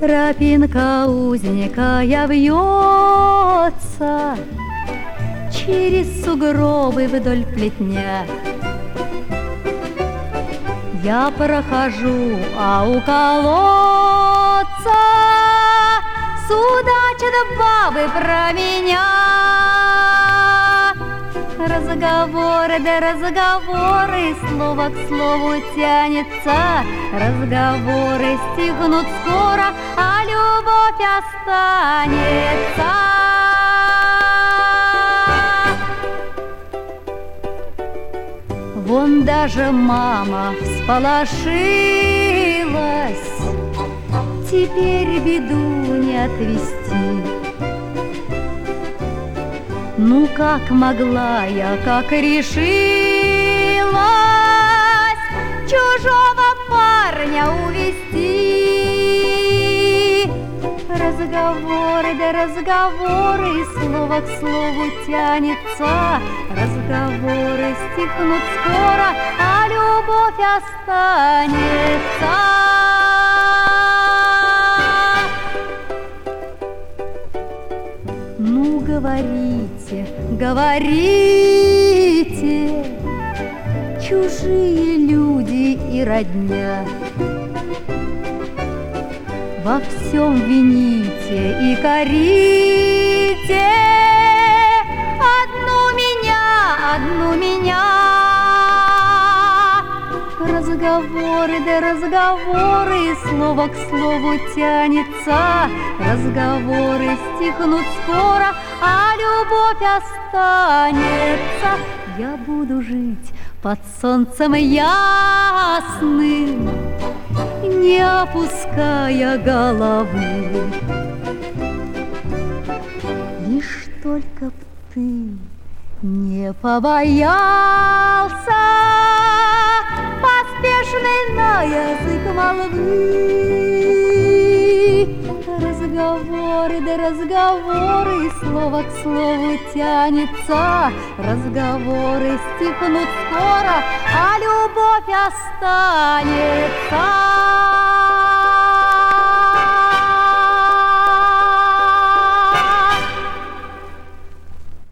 Тропинка узенькая вьется через сугробы вдоль плетня. Я прохожу, а у колодца судачат бабы про меня. Разговоры да разговоры, слово к слову тянется. Разговоры стихнут скоро, а любовь останется. Вон даже мама всполошилась, теперь беду не отвести. Ну как могла я, как решилась чужого парня увести? Разговоры да разговоры, слово к слову тянется. Разговоры стихнут скоро, а любовь останется. Ну говорите, говорите, чужие люди и родня. Во всем вините и корите одну меня. Разговоры да разговоры, слово к слову тянется. Разговоры стихнут скоро, а любовь останется. Я буду жить под солнцем ясным, не опуская головы. Лишь только б ты не побоялся поспешный на язык молвы. Разговоры да разговоры, слово к слову тянется. Разговоры стихнут скоро, а любовь останется.